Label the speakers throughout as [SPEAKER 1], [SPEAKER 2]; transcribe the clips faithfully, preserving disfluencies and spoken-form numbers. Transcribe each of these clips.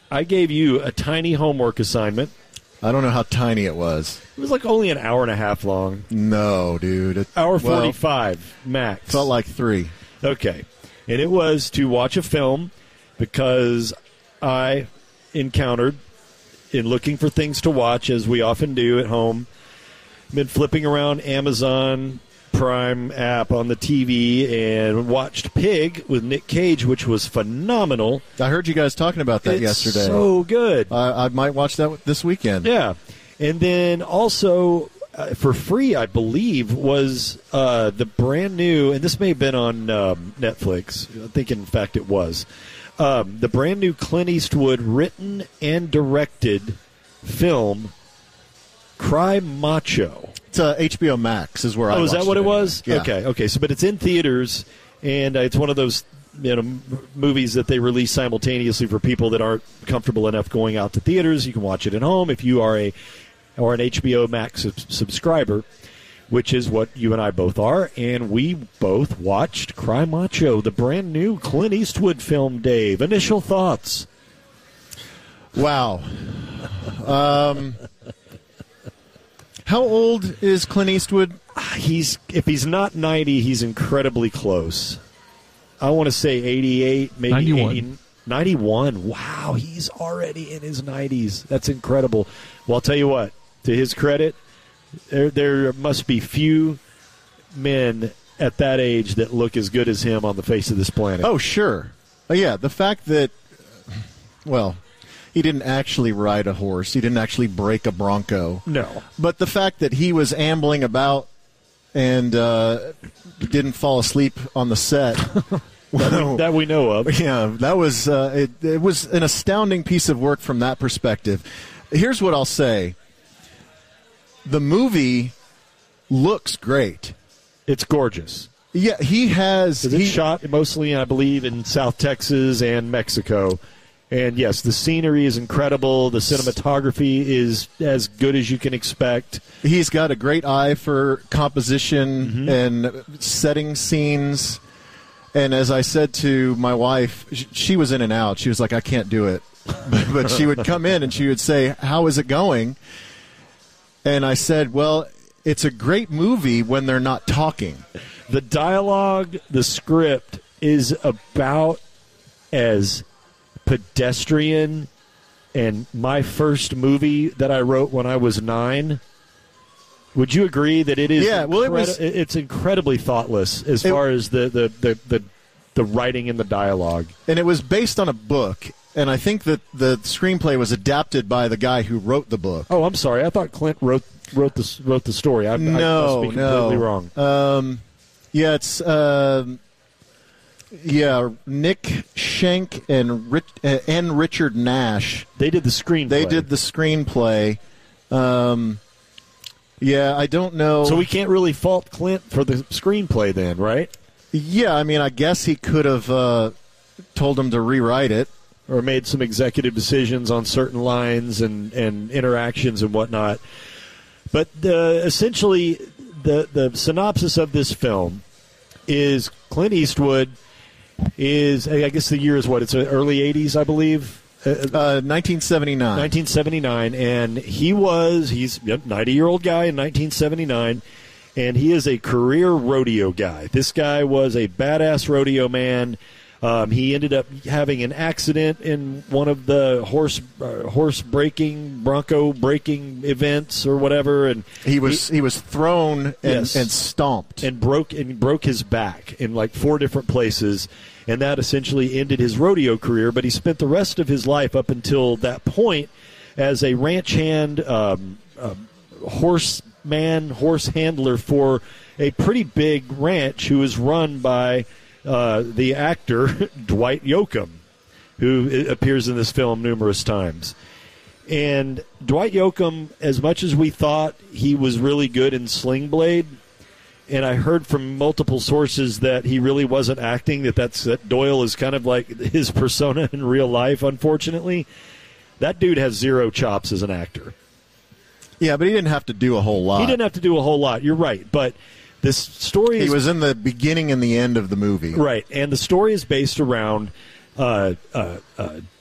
[SPEAKER 1] I gave you a tiny homework assignment.
[SPEAKER 2] I don't know how tiny it was.
[SPEAKER 1] It was like only an hour and a half long.
[SPEAKER 2] No, dude. It,
[SPEAKER 1] hour
[SPEAKER 2] well,
[SPEAKER 1] forty-five max.
[SPEAKER 2] Felt like three.
[SPEAKER 1] Okay. And it was to watch a film because I encountered, in looking for things to watch, as we often do at home, been flipping around Amazon Prime app on the T V and watched Pig with Nick Cage, which was phenomenal.
[SPEAKER 2] I heard you guys talking about that
[SPEAKER 1] it's
[SPEAKER 2] yesterday.
[SPEAKER 1] So good.
[SPEAKER 2] Uh, I might watch that this weekend.
[SPEAKER 1] Yeah. And then also, uh, for free, I believe, was uh, the brand new, and this may have been on um, Netflix. I think, in fact, it was. Um, the brand new Clint Eastwood written and directed film, Cry Macho.
[SPEAKER 2] It's uh, H B O Max is where I
[SPEAKER 1] Oh, is that what it was?
[SPEAKER 2] Yeah.
[SPEAKER 1] Okay, okay. So, but it's in theaters, and uh, it's one of those you know m- movies that they release simultaneously for people that aren't comfortable enough going out to theaters. You can watch it at home if you are a or an H B O Max sub- subscriber, which is what you and I both are. And we both watched Cry Macho, the brand new Clint Eastwood film. Dave, initial thoughts?
[SPEAKER 2] Wow. Um. How old is Clint Eastwood?
[SPEAKER 1] He's if he's not ninety, he's incredibly close. I want to say eighty-eight, maybe
[SPEAKER 3] ninety-one.
[SPEAKER 1] eighty, ninety-one. Wow, he's already in his nineties. That's incredible. Well, I'll tell you what, to his credit, there there must be few men at that age that look as good as him on the face of this planet.
[SPEAKER 2] Oh, sure. Oh, yeah, the fact that, well, he didn't actually ride a horse. He didn't actually break a bronco.
[SPEAKER 1] No.
[SPEAKER 2] But the fact that he was ambling about and uh, didn't fall asleep on the set.
[SPEAKER 1] that, that we know of.
[SPEAKER 2] Yeah, that was uh, it, it was an astounding piece of work from that perspective. Here's what I'll say. The movie looks great.
[SPEAKER 1] It's gorgeous.
[SPEAKER 2] Yeah, he has...
[SPEAKER 1] It's
[SPEAKER 2] he,
[SPEAKER 1] shot mostly, I believe, in South Texas and Mexico. And, yes, the scenery is incredible. The cinematography is as good as you can expect.
[SPEAKER 2] He's got a great eye for composition
[SPEAKER 1] Mm-hmm.
[SPEAKER 2] and setting scenes. And as I said to my wife, she was in and out. She was like, I can't do it. But she would come in and she would say, how is it going? And I said, well, it's a great movie when they're not talking.
[SPEAKER 1] The dialogue, the script is about as pedestrian and my first movie that I wrote when I was nine. Would you agree that it is?
[SPEAKER 2] Yeah, well, it
[SPEAKER 1] incredi-
[SPEAKER 2] was.
[SPEAKER 1] It's incredibly thoughtless as
[SPEAKER 2] It-
[SPEAKER 1] far as the, the, the, the, the writing and the dialogue.
[SPEAKER 2] And it was based on a book. And I think that the screenplay was adapted by the guy who wrote the book.
[SPEAKER 1] Oh, I'm sorry. I thought Clint wrote wrote the wrote the story. I,
[SPEAKER 2] no,
[SPEAKER 1] I must be completely
[SPEAKER 2] no.
[SPEAKER 1] wrong.
[SPEAKER 2] Um, yeah, it's uh, yeah Nick Schenk and Rich, uh, and Richard Nash.
[SPEAKER 1] They did the screenplay.
[SPEAKER 2] They did the screenplay. Um, yeah, I don't know.
[SPEAKER 1] So we can't really fault Clint for the screenplay then, right?
[SPEAKER 2] Yeah, I mean, I guess he could have uh, told him to rewrite it.
[SPEAKER 1] Or made some executive decisions on certain lines and, and interactions and whatnot. But the, essentially, the, the synopsis of this film is Clint Eastwood is, I guess the year is what? It's early eighties, I believe?
[SPEAKER 2] Uh, nineteen seventy-nine.
[SPEAKER 1] nineteen seventy-nine. And he was, he's a ninety-year-old guy in nineteen seventy-nine, and he is a career rodeo guy. This guy was a badass rodeo man. Um, he ended up having an accident in one of the horse uh, horse breaking, bronco breaking events or whatever, and
[SPEAKER 2] he was he, he was thrown and,
[SPEAKER 1] yes,
[SPEAKER 2] and stomped
[SPEAKER 1] and broke and broke his back in like four different places, and that essentially ended his rodeo career. But he spent the rest of his life up until that point as a ranch hand, um, uh, horse man, horse handler for a pretty big ranch who is run by Uh, the actor Dwight Yoakam, who appears in this film numerous times. And Dwight Yoakam, as much as we thought he was really good in Sling Blade, and I heard from multiple sources that he really wasn't acting, that that's, that Doyle is kind of like his persona in real life, unfortunately. That dude has zero chops as an actor.
[SPEAKER 2] Yeah, but he didn't have to do a whole lot.
[SPEAKER 1] He didn't have to do a whole lot, you're right, but this story is...
[SPEAKER 2] He was in the beginning and the end of the movie.
[SPEAKER 1] Right, and the story is based around uh, uh, uh,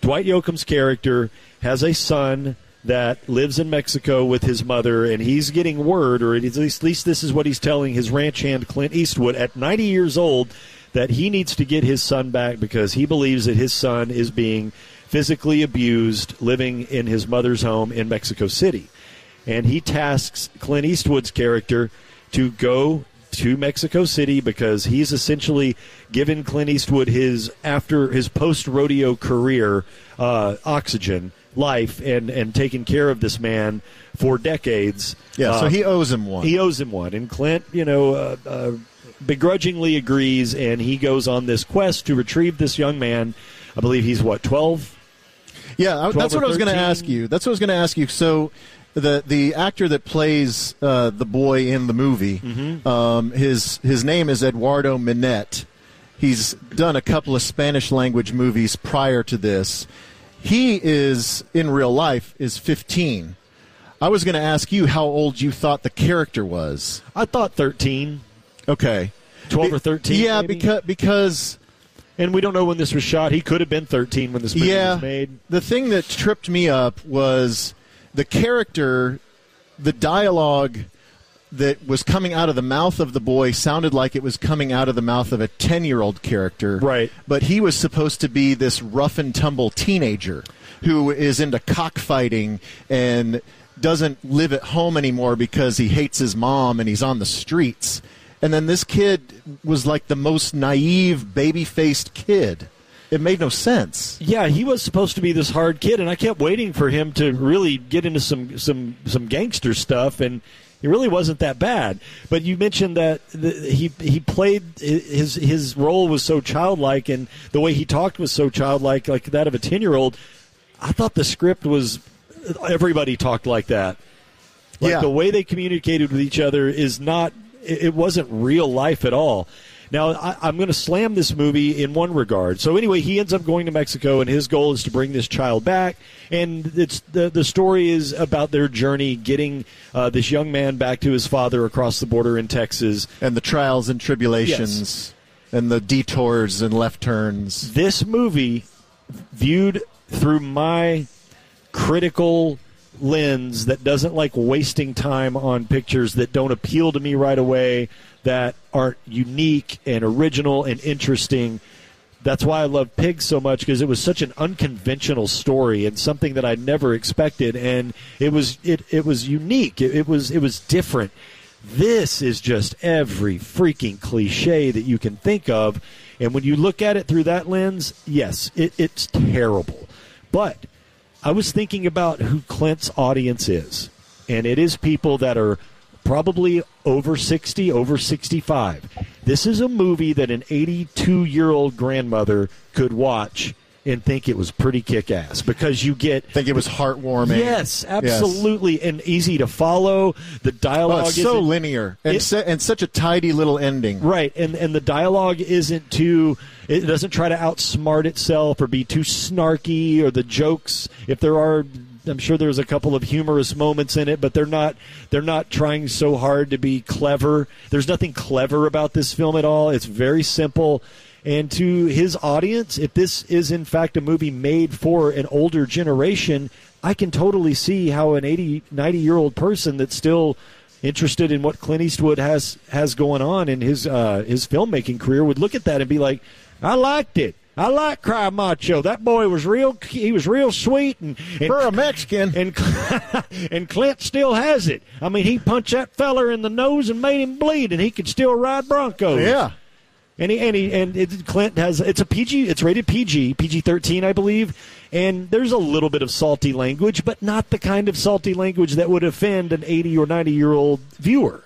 [SPEAKER 1] Dwight Yoakam's character has a son that lives in Mexico with his mother, and he's getting word, or at least, at least this is what he's telling his ranch hand Clint Eastwood at ninety years old, that he needs to get his son back because he believes that his son is being physically abused living in his mother's home in Mexico City. And he tasks Clint Eastwood's character to go to Mexico City because he's essentially given Clint Eastwood his after his post-rodeo career uh, oxygen, life, and, and taken care of this man for decades.
[SPEAKER 2] Yeah,
[SPEAKER 1] uh,
[SPEAKER 2] so he owes him one.
[SPEAKER 1] He owes him one. And Clint, you know, uh, uh, begrudgingly agrees, and he goes on this quest to retrieve this young man. I believe he's, what, twelve?
[SPEAKER 2] Yeah, that's what I was going to ask you. That's what I was going to ask you. So the the actor that plays uh, the boy in the movie, mm-hmm. um, his his name is Eduardo Minette. He's done a couple of Spanish language movies prior to this. He is, in real life, is fifteen. I was going to ask you how old you thought the character was.
[SPEAKER 1] I thought thirteen.
[SPEAKER 2] Okay.
[SPEAKER 1] twelve or thirteen,
[SPEAKER 2] Yeah,
[SPEAKER 1] maybe?
[SPEAKER 2] because because...
[SPEAKER 1] And we don't know when this was shot. He could have been thirteen when this movie
[SPEAKER 2] yeah,
[SPEAKER 1] was made.
[SPEAKER 2] The thing that tripped me up was the character, the dialogue that was coming out of the mouth of the boy sounded like it was coming out of the mouth of a ten-year-old character.
[SPEAKER 1] Right.
[SPEAKER 2] But he was supposed to be this rough-and-tumble teenager who is into cockfighting and doesn't live at home anymore because he hates his mom and he's on the streets. And then this kid was like the most naive, baby-faced kid. It made no sense.
[SPEAKER 1] Yeah, he was supposed to be this hard kid, and I kept waiting for him to really get into some some, some gangster stuff, and he really wasn't that bad. But you mentioned that the, he he played his his role was so childlike, and the way he talked was so childlike, like that of a ten-year-old. I thought the script was everybody talked like that. Like
[SPEAKER 2] yeah.
[SPEAKER 1] The way they communicated with each other is not. It wasn't real life at all. Now, I, I'm going to slam this movie in one regard. So anyway, he ends up going to Mexico, and his goal is to bring this child back. And it's the the story is about their journey getting uh, this young man back to his father across the border in Texas.
[SPEAKER 2] And the trials and tribulations yes. and the detours and left turns.
[SPEAKER 1] This movie, viewed through my critical lens that doesn't like wasting time on pictures that don't appeal to me right away, that aren't unique and original and interesting. That's why I love Pigs so much, because it was such an unconventional story and something that I never expected, and it was it it was unique. It, it was it was different. This is just every freaking cliche that you can think of, and when you look at it through that lens, yes, it, it's terrible. But I was thinking about who Clint's audience is, and it is people that are probably over sixty, over sixty-five. This is a movie that an eighty-two-year-old grandmother could watch and think it was pretty kick-ass, because you get...
[SPEAKER 2] Think it was heartwarming.
[SPEAKER 1] Yes, absolutely, yes. And easy to follow. The dialogue
[SPEAKER 2] oh, it's
[SPEAKER 1] is
[SPEAKER 2] so linear, and,
[SPEAKER 1] it,
[SPEAKER 2] se- and such a tidy little ending.
[SPEAKER 1] Right, and, and the dialogue isn't too... It doesn't try to outsmart itself or be too snarky, or the jokes, if there are... I'm sure there's a couple of humorous moments in it, but they're not they're not trying so hard to be clever. There's nothing clever about this film at all. It's very simple. And to his audience, if this is in fact a movie made for an older generation, I can totally see how an eighty, ninety-year-old person that's still interested in what Clint Eastwood has has going on in his uh, his filmmaking career would look at that and be like, I liked it. I like Cry Macho. That boy was real. He was real sweet, and, and
[SPEAKER 2] for a Mexican,
[SPEAKER 1] and and Clint still has it. I mean, he punched that feller in the nose and made him bleed, and he could still ride Broncos.
[SPEAKER 2] Yeah,
[SPEAKER 1] and he and he and it, Clint has. It's a P G. It's rated P G, P G thirteen, I believe. And there's a little bit of salty language, but not the kind of salty language that would offend an eighty or ninety year old viewer.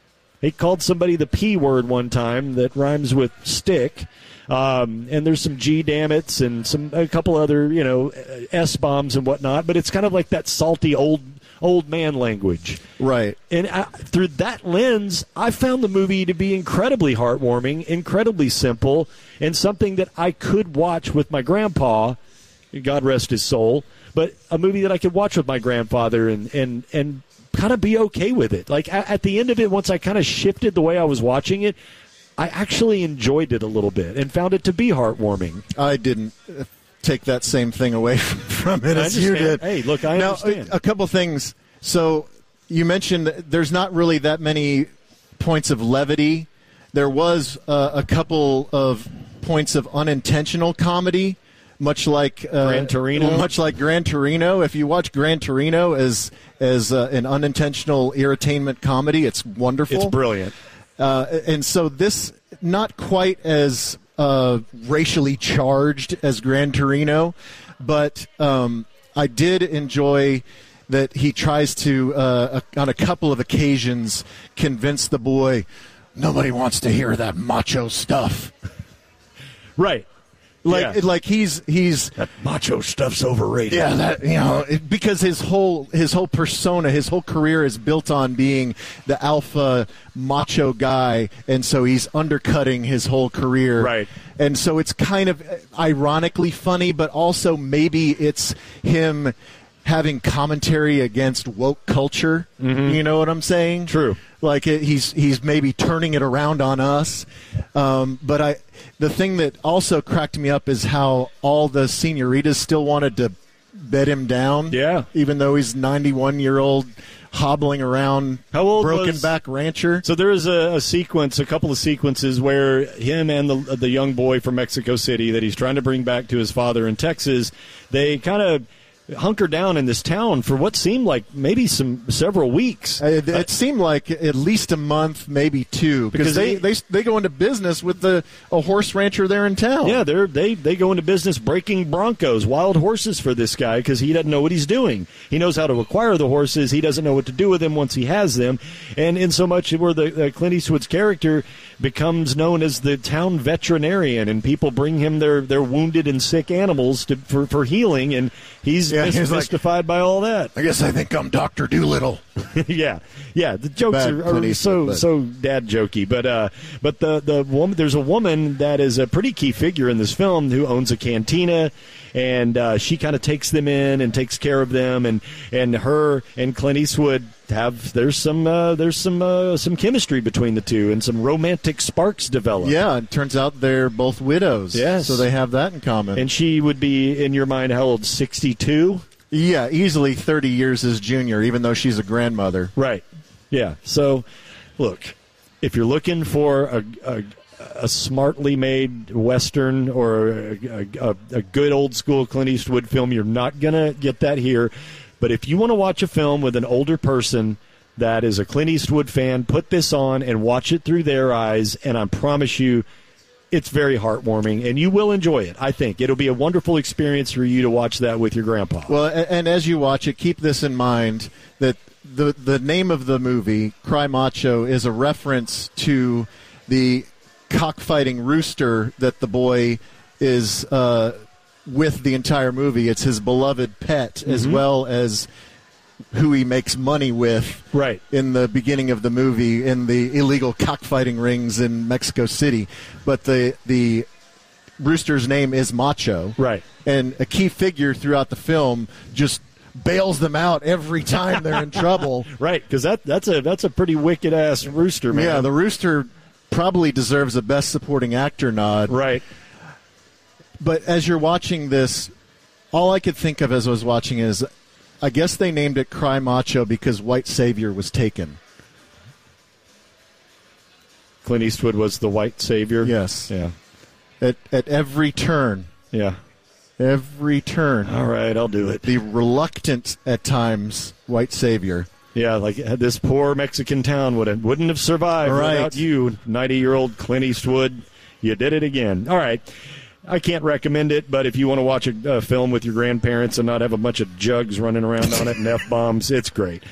[SPEAKER 1] He called somebody the P word one time that rhymes with stick. Um, and there's some G dammits and some a couple other, you know, S bombs and whatnot. But it's kind of like that salty old old man language,
[SPEAKER 2] right?
[SPEAKER 1] And I, through that lens, I found the movie to be incredibly heartwarming, incredibly simple, and something that I could watch with my grandpa. God rest his soul. But a movie that I could watch with my grandfather and and and kind of be okay with it. Like at, at the end of it, once I kind of shifted the way I was watching it, I actually enjoyed it a little bit and found it to be heartwarming.
[SPEAKER 2] I didn't. take that same thing away from it
[SPEAKER 1] I
[SPEAKER 2] as you
[SPEAKER 1] understand.
[SPEAKER 2] did.
[SPEAKER 1] Hey, look, I
[SPEAKER 2] now,
[SPEAKER 1] understand.
[SPEAKER 2] A, a couple things. So you mentioned that there's not really that many points of levity. There was uh, a couple of points of unintentional comedy, much like uh,
[SPEAKER 1] Gran Torino.
[SPEAKER 2] Much like Gran Torino. If you watch Gran Torino as as uh, an unintentional irritainment comedy, it's wonderful.
[SPEAKER 1] It's brilliant.
[SPEAKER 2] Uh, and so this, not quite as uh, racially charged as Gran Torino, but um, I did enjoy that he tries to, uh, on a couple of occasions, convince the boy, nobody wants to hear that macho stuff.
[SPEAKER 1] Right.
[SPEAKER 2] Like,
[SPEAKER 1] Yeah.
[SPEAKER 2] like he's he's
[SPEAKER 1] That macho stuff's overrated.
[SPEAKER 2] yeah, that you know, it, because his whole his whole persona, his whole career is built on being the alpha macho guy, and so he's undercutting his whole career.
[SPEAKER 1] Right.
[SPEAKER 2] And so it's kind of ironically funny, but also maybe it's him having commentary against woke culture. Mm-hmm. You know what I'm saying?
[SPEAKER 1] True.
[SPEAKER 2] Like it, he's he's maybe turning it around on us. Um, but I, the thing that also cracked me up is how all the senoritas still wanted to bed him down.
[SPEAKER 1] Yeah.
[SPEAKER 2] Even though he's ninety-one year old hobbling around,
[SPEAKER 1] How old
[SPEAKER 2] broken
[SPEAKER 1] was-
[SPEAKER 2] back rancher.
[SPEAKER 1] So there is a, a sequence, a couple of sequences where him and the the young boy from Mexico City that he's trying to bring back to his father in Texas, they kind of hunker down in this town for what seemed like maybe some several weeks.
[SPEAKER 2] It, it seemed like at least a month, maybe two, because
[SPEAKER 1] Because
[SPEAKER 2] they,
[SPEAKER 1] they-
[SPEAKER 2] they they go into business with the a horse rancher there in town.
[SPEAKER 1] Yeah, they're, they they go into business breaking broncos, wild horses for this guy because he doesn't know what he's doing. He knows how to acquire the horses. He doesn't know what to do with them once he has them. And in so much where the uh, Clint Eastwood's character becomes known as the town veterinarian, and people bring him their, their wounded and sick animals to, for, for healing, and he's
[SPEAKER 2] Yeah,
[SPEAKER 1] mys-
[SPEAKER 2] he's like-
[SPEAKER 1] mystified by all that.
[SPEAKER 2] I guess I think I'm Doctor Doolittle.
[SPEAKER 1] yeah, yeah. The jokes
[SPEAKER 2] Bad
[SPEAKER 1] are,
[SPEAKER 2] Clint
[SPEAKER 1] are
[SPEAKER 2] Eastwood,
[SPEAKER 1] so
[SPEAKER 2] but-
[SPEAKER 1] so dad jokey, but uh, but the the woman, there's a woman that is a pretty key figure in this film who owns a cantina, and uh, she kind of takes them in and takes care of them, and and her and Clint Eastwood have there's some uh, there's some uh, some chemistry between the two, and some romantic sparks develop.
[SPEAKER 2] Yeah, it turns out they're both widows.
[SPEAKER 1] Yes.
[SPEAKER 2] So they have that in common.
[SPEAKER 1] And she would be, in your mind, how old? sixty-two?
[SPEAKER 2] Yeah, easily thirty years his junior, even though she's a grandmother.
[SPEAKER 1] Right. Yeah. So, look, if you're looking for a, a, a smartly made Western or a, a, a good old school Clint Eastwood film, you're not going to get that here. But if you want to watch a film with an older person that is a Clint Eastwood fan, put this on and watch it through their eyes, and I promise you, it's very heartwarming, and you will enjoy it, I think. It'll be a wonderful experience for you to watch that with your grandpa.
[SPEAKER 2] Well, and, and as you watch it, keep this in mind that the the name of the movie, Cry Macho, is a reference to the cockfighting rooster that the boy is uh, with the entire movie. It's his beloved pet, mm-hmm. as well as who he makes money with
[SPEAKER 1] right.
[SPEAKER 2] in the beginning of the movie in the illegal cockfighting rings in Mexico City. But the the rooster's name is Macho.
[SPEAKER 1] Right.
[SPEAKER 2] And a key figure throughout the film just bails them out every time they're in trouble.
[SPEAKER 1] Right, because that, that's a that's a pretty wicked-ass rooster, man.
[SPEAKER 2] Yeah, the rooster probably deserves a Best Supporting Actor nod.
[SPEAKER 1] Right.
[SPEAKER 2] But as you're watching this, all I could think of as I was watching is, I guess they named it Cry Macho because White Savior was taken.
[SPEAKER 1] Clint Eastwood was the white savior?
[SPEAKER 2] Yes.
[SPEAKER 1] Yeah.
[SPEAKER 2] At at every turn.
[SPEAKER 1] Yeah.
[SPEAKER 2] Every turn.
[SPEAKER 1] All right, I'll do it.
[SPEAKER 2] The reluctant, at times, white savior.
[SPEAKER 1] Yeah, like this poor Mexican town would have, wouldn't have survived
[SPEAKER 2] Right.
[SPEAKER 1] without you, ninety-year-old Clint Eastwood. You did it again. All right. I can't recommend it, but if you want to watch a, a film with your grandparents and not have a bunch of jugs running around on it and F-bombs, it's great.